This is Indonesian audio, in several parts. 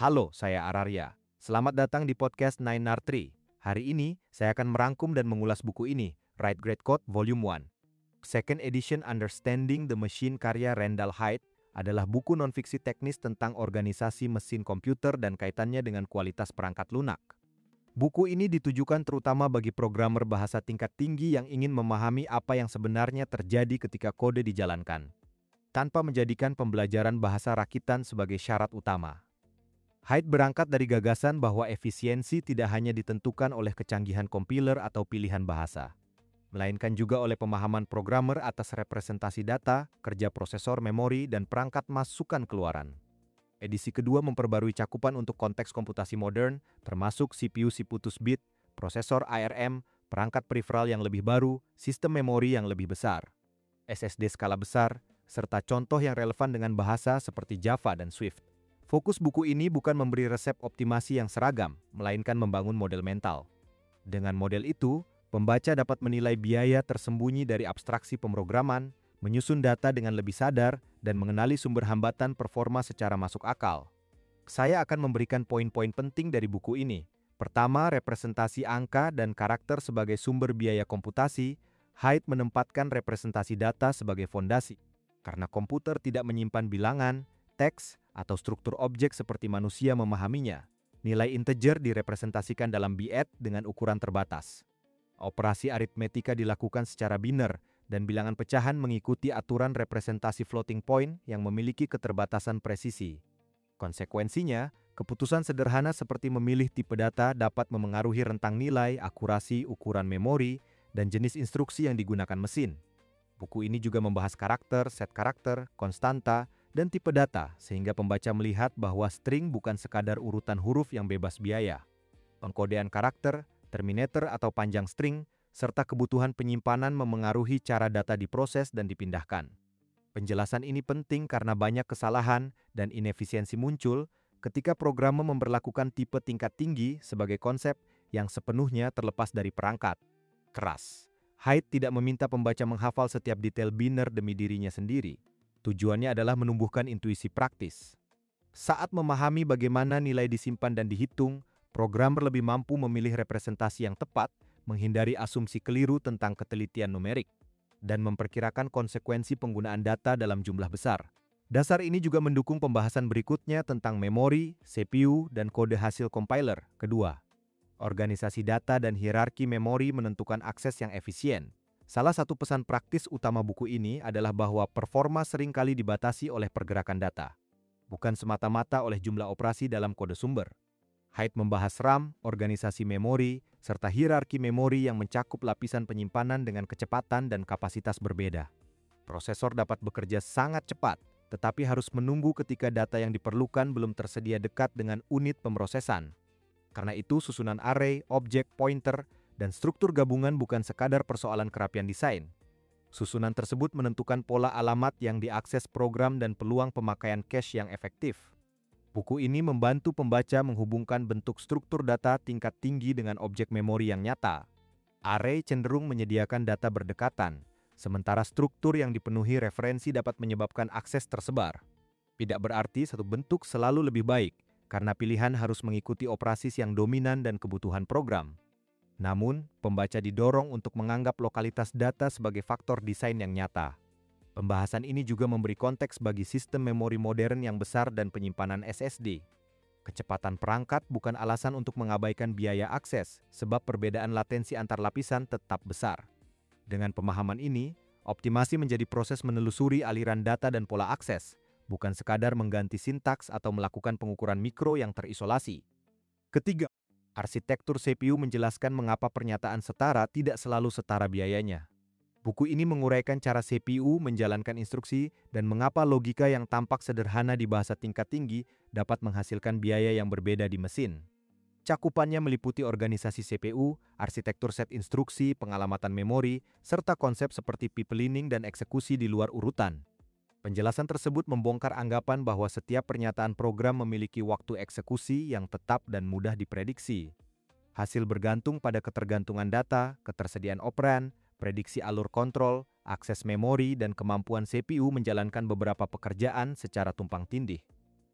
Halo, saya Ararya. Selamat datang di podcast 9R3. Hari ini, saya akan merangkum dan mengulas buku ini, Write Great Code Volume 1. Second Edition Understanding the Machine karya Randall Hyde adalah buku non-fiksi teknis tentang organisasi mesin komputer dan kaitannya dengan kualitas perangkat lunak. Buku ini ditujukan terutama bagi programmer bahasa tingkat tinggi yang ingin memahami apa yang sebenarnya terjadi ketika kode dijalankan, tanpa menjadikan pembelajaran bahasa rakitan sebagai syarat utama. Hyde berangkat dari gagasan bahwa efisiensi tidak hanya ditentukan oleh kecanggihan kompiler atau pilihan bahasa, melainkan juga oleh pemahaman programmer atas representasi data, kerja prosesor memori, dan perangkat masukan keluaran. Edisi kedua memperbarui cakupan untuk konteks komputasi modern, termasuk CPU 100-bit, prosesor ARM, perangkat peripheral yang lebih baru, sistem memori yang lebih besar, SSD skala besar, serta contoh yang relevan dengan bahasa seperti Java dan Swift. Fokus buku ini bukan memberi resep optimasi yang seragam, melainkan membangun model mental. Dengan model itu, pembaca dapat menilai biaya tersembunyi dari abstraksi pemrograman, menyusun data dengan lebih sadar, dan mengenali sumber hambatan performa secara masuk akal. Saya akan memberikan poin-poin penting dari buku ini. Pertama, representasi angka dan karakter sebagai sumber biaya komputasi. Hyde menempatkan representasi data sebagai fondasi. Karena komputer tidak menyimpan bilangan, teks, atau struktur objek seperti manusia memahaminya, nilai integer direpresentasikan dalam bit dengan ukuran terbatas. Operasi aritmetika dilakukan secara biner, dan bilangan pecahan mengikuti aturan representasi floating point yang memiliki keterbatasan presisi. Konsekuensinya, keputusan sederhana seperti memilih tipe data dapat memengaruhi rentang nilai, akurasi, ukuran memori, dan jenis instruksi yang digunakan mesin. Buku ini juga membahas karakter, set karakter, konstanta, dan tipe data, sehingga pembaca melihat bahwa string bukan sekadar urutan huruf yang bebas biaya. Pengkodean karakter, terminator atau panjang string, serta kebutuhan penyimpanan memengaruhi cara data diproses dan dipindahkan. Penjelasan ini penting karena banyak kesalahan dan inefisiensi muncul ketika programmer memberlakukan tipe tingkat tinggi sebagai konsep yang sepenuhnya terlepas dari perangkat keras. Hyde tidak meminta pembaca menghafal setiap detail biner demi dirinya sendiri. Tujuannya adalah menumbuhkan intuisi praktis. Saat memahami bagaimana nilai disimpan dan dihitung, programmer lebih mampu memilih representasi yang tepat, menghindari asumsi keliru tentang ketelitian numerik, dan memperkirakan konsekuensi penggunaan data dalam jumlah besar. Dasar ini juga mendukung pembahasan berikutnya tentang memori, CPU, dan kode hasil compiler. Kedua, organisasi data dan hierarki memori menentukan akses yang efisien. Salah satu pesan praktis utama buku ini adalah bahwa performa seringkali dibatasi oleh pergerakan data, bukan semata-mata oleh jumlah operasi dalam kode sumber. Hyde membahas RAM, organisasi memori, serta hierarki memori yang mencakup lapisan penyimpanan dengan kecepatan dan kapasitas berbeda. Prosesor dapat bekerja sangat cepat, tetapi harus menunggu ketika data yang diperlukan belum tersedia dekat dengan unit pemrosesan. Karena itu, susunan array, objek, pointer, dan struktur gabungan bukan sekadar persoalan kerapian desain. Susunan tersebut menentukan pola alamat yang diakses program dan peluang pemakaian cache yang efektif. Buku ini membantu pembaca menghubungkan bentuk struktur data tingkat tinggi dengan objek memori yang nyata. Array cenderung menyediakan data berdekatan, sementara struktur yang dipenuhi referensi dapat menyebabkan akses tersebar. Tidak berarti satu bentuk selalu lebih baik, karena pilihan harus mengikuti operasi yang dominan dan kebutuhan program. Namun, pembaca didorong untuk menganggap lokalitas data sebagai faktor desain yang nyata. Pembahasan ini juga memberi konteks bagi sistem memori modern yang besar dan penyimpanan SSD. Kecepatan perangkat bukan alasan untuk mengabaikan biaya akses, sebab perbedaan latensi antar lapisan tetap besar. Dengan pemahaman ini, optimasi menjadi proses menelusuri aliran data dan pola akses, bukan sekadar mengganti sintaks atau melakukan pengukuran mikro yang terisolasi. Ketiga, arsitektur CPU menjelaskan mengapa pernyataan setara tidak selalu setara biayanya. Buku ini menguraikan cara CPU menjalankan instruksi dan mengapa logika yang tampak sederhana di bahasa tingkat tinggi dapat menghasilkan biaya yang berbeda di mesin. Cakupannya meliputi organisasi CPU, arsitektur set instruksi, pengalamatan memori, serta konsep seperti pipelining dan eksekusi di luar urutan. Penjelasan tersebut membongkar anggapan bahwa setiap pernyataan program memiliki waktu eksekusi yang tetap dan mudah diprediksi. Hasil bergantung pada ketergantungan data, ketersediaan operan, prediksi alur kontrol, akses memori, dan kemampuan CPU menjalankan beberapa pekerjaan secara tumpang tindih.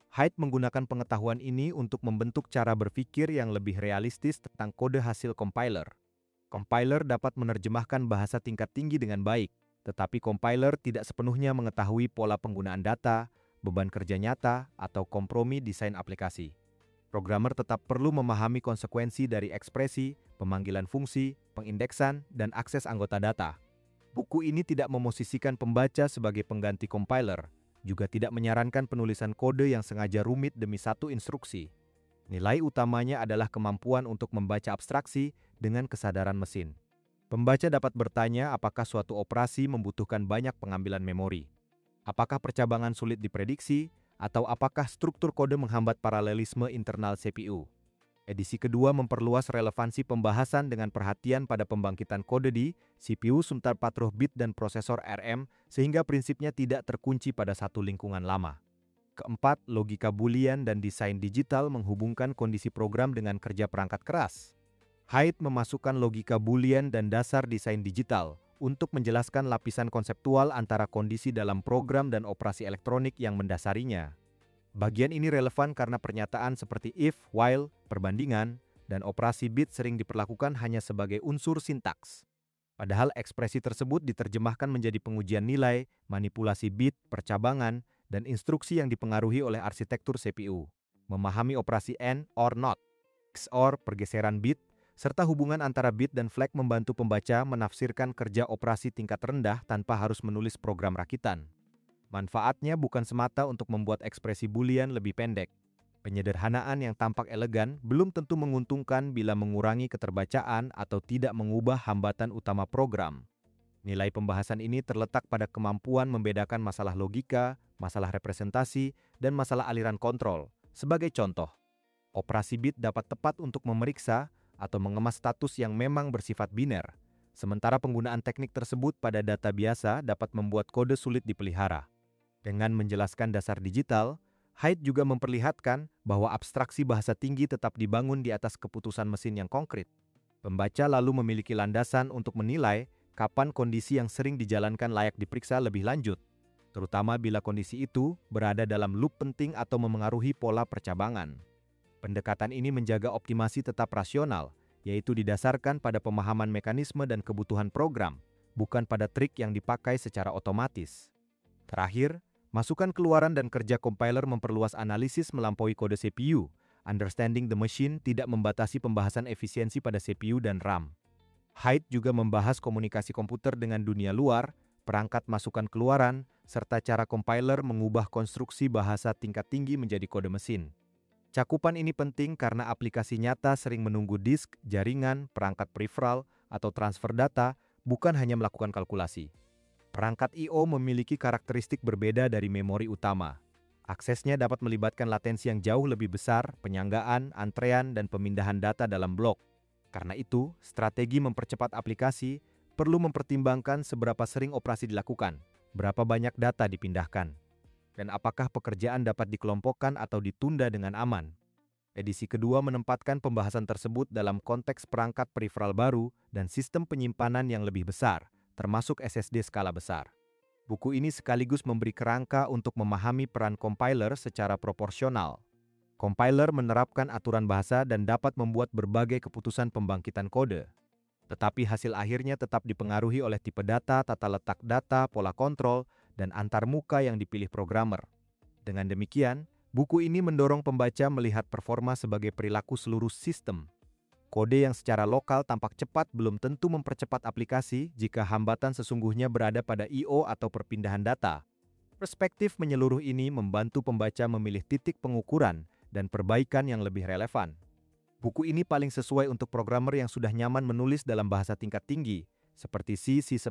Hyde menggunakan pengetahuan ini untuk membentuk cara berpikir yang lebih realistis tentang kode hasil compiler. Compiler dapat menerjemahkan bahasa tingkat tinggi dengan baik, tetapi compiler tidak sepenuhnya mengetahui pola penggunaan data, beban kerja nyata, atau kompromi desain aplikasi. Programmer tetap perlu memahami konsekuensi dari ekspresi, pemanggilan fungsi, pengindeksan, dan akses anggota data. Buku ini tidak memosisikan pembaca sebagai pengganti compiler, juga tidak menyarankan penulisan kode yang sengaja rumit demi satu instruksi. Nilai utamanya adalah kemampuan untuk membaca abstraksi dengan kesadaran mesin. Pembaca dapat bertanya apakah suatu operasi membutuhkan banyak pengambilan memori. Apakah percabangan sulit diprediksi, atau apakah struktur kode menghambat paralelisme internal CPU. Edisi kedua memperluas relevansi pembahasan dengan perhatian pada pembangkitan kode di CPU Sumtar 4 bit dan prosesor RM sehingga prinsipnya tidak terkunci pada satu lingkungan lama. Keempat, logika Boolean dan desain digital menghubungkan kondisi program dengan kerja perangkat keras. Hyde memasukkan logika Boolean dan dasar desain digital untuk menjelaskan lapisan konseptual antara kondisi dalam program dan operasi elektronik yang mendasarinya. Bagian ini relevan karena pernyataan seperti if, while, perbandingan, dan operasi bit sering diperlakukan hanya sebagai unsur sintaks. Padahal ekspresi tersebut diterjemahkan menjadi pengujian nilai, manipulasi bit, percabangan, dan instruksi yang dipengaruhi oleh arsitektur CPU. Memahami operasi AND, OR, NOT, XOR, pergeseran bit, serta hubungan antara bit dan flag membantu pembaca menafsirkan kerja operasi tingkat rendah tanpa harus menulis program rakitan. Manfaatnya bukan semata untuk membuat ekspresi Boolean lebih pendek. Penyederhanaan yang tampak elegan belum tentu menguntungkan bila mengurangi keterbacaan atau tidak mengubah hambatan utama program. Nilai pembahasan ini terletak pada kemampuan membedakan masalah logika, masalah representasi, dan masalah aliran kontrol. Sebagai contoh, operasi bit dapat tepat untuk memeriksa atau mengemas status yang memang bersifat biner, sementara penggunaan teknik tersebut pada data biasa dapat membuat kode sulit dipelihara. Dengan menjelaskan dasar digital, Hyde juga memperlihatkan bahwa abstraksi bahasa tinggi tetap dibangun di atas keputusan mesin yang konkret. Pembaca lalu memiliki landasan untuk menilai kapan kondisi yang sering dijalankan layak diperiksa lebih lanjut, terutama bila kondisi itu berada dalam loop penting atau memengaruhi pola percabangan. Pendekatan ini menjaga optimasi tetap rasional, yaitu didasarkan pada pemahaman mekanisme dan kebutuhan program, bukan pada trik yang dipakai secara otomatis. Terakhir, masukan keluaran dan kerja compiler memperluas analisis melampaui kode CPU. Understanding the machine tidak membatasi pembahasan efisiensi pada CPU dan RAM. Hyde juga membahas komunikasi komputer dengan dunia luar, perangkat masukan keluaran, serta cara compiler mengubah konstruksi bahasa tingkat tinggi menjadi kode mesin. Cakupan ini penting karena aplikasi nyata sering menunggu disk, jaringan, perangkat peripheral, atau transfer data, bukan hanya melakukan kalkulasi. Perangkat I/O memiliki karakteristik berbeda dari memori utama. Aksesnya dapat melibatkan latensi yang jauh lebih besar, penyanggaan, antrean, dan pemindahan data dalam blok. Karena itu, strategi mempercepat aplikasi perlu mempertimbangkan seberapa sering operasi dilakukan, berapa banyak data dipindahkan, dan apakah pekerjaan dapat dikelompokkan atau ditunda dengan aman. Edisi kedua menempatkan pembahasan tersebut dalam konteks perangkat peripheral baru dan sistem penyimpanan yang lebih besar, termasuk SSD skala besar. Buku ini sekaligus memberi kerangka untuk memahami peran compiler secara proporsional. Compiler menerapkan aturan bahasa dan dapat membuat berbagai keputusan pembangkitan kode. Tetapi hasil akhirnya tetap dipengaruhi oleh tipe data, tata letak data, pola kontrol, dan antarmuka yang dipilih programmer. Dengan demikian, buku ini mendorong pembaca melihat performa sebagai perilaku seluruh sistem. Kode yang secara lokal tampak cepat belum tentu mempercepat aplikasi jika hambatan sesungguhnya berada pada I/O atau perpindahan data. Perspektif menyeluruh ini membantu pembaca memilih titik pengukuran dan perbaikan yang lebih relevan. Buku ini paling sesuai untuk programmer yang sudah nyaman menulis dalam bahasa tingkat tinggi, seperti C, C++,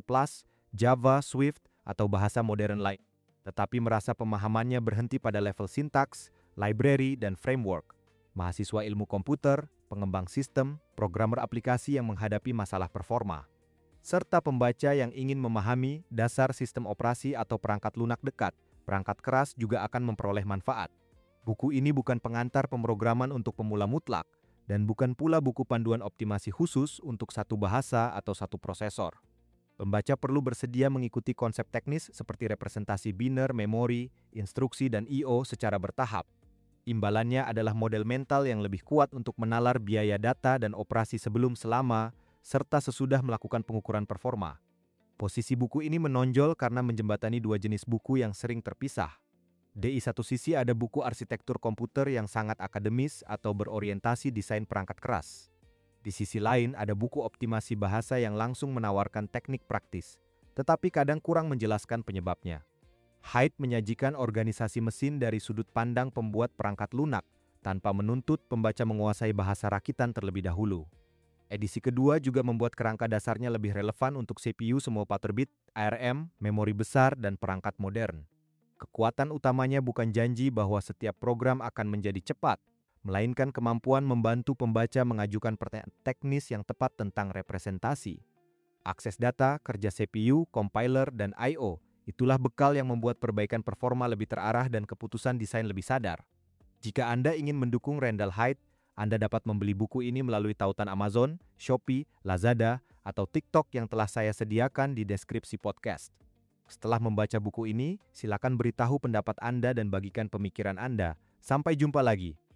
Java, Swift, atau bahasa modern lain, tetapi merasa pemahamannya berhenti pada level sintaks, library, dan framework. Mahasiswa ilmu komputer, pengembang sistem, programmer aplikasi yang menghadapi masalah performa, serta pembaca yang ingin memahami dasar sistem operasi atau perangkat lunak dekat, perangkat keras juga akan memperoleh manfaat. Buku ini bukan pengantar pemrograman untuk pemula mutlak, dan bukan pula buku panduan optimasi khusus untuk satu bahasa atau satu prosesor. Pembaca perlu bersedia mengikuti konsep teknis seperti representasi biner, memori, instruksi, dan I/O secara bertahap. Imbalannya adalah model mental yang lebih kuat untuk menalar biaya data dan operasi sebelum, selama, serta sesudah melakukan pengukuran performa. Posisi buku ini menonjol karena menjembatani dua jenis buku yang sering terpisah. Di satu sisi ada buku arsitektur komputer yang sangat akademis atau berorientasi desain perangkat keras. Di sisi lain ada buku optimasi bahasa yang langsung menawarkan teknik praktis, tetapi kadang kurang menjelaskan penyebabnya. Hyde menyajikan organisasi mesin dari sudut pandang pembuat perangkat lunak, tanpa menuntut pembaca menguasai bahasa rakitan terlebih dahulu. Edisi kedua juga membuat kerangka dasarnya lebih relevan untuk CPU semua 4 bit, ARM, memori besar, dan perangkat modern. Kekuatan utamanya bukan janji bahwa setiap program akan menjadi cepat, melainkan kemampuan membantu pembaca mengajukan pertanyaan teknis yang tepat tentang representasi. Akses data, kerja CPU, compiler, dan I/O, itulah bekal yang membuat perbaikan performa lebih terarah dan keputusan desain lebih sadar. Jika Anda ingin mendukung Randall Hyde, Anda dapat membeli buku ini melalui tautan Amazon, Shopee, Lazada, atau TikTok yang telah saya sediakan di deskripsi podcast. Setelah membaca buku ini, silakan beritahu pendapat Anda dan bagikan pemikiran Anda. Sampai jumpa lagi.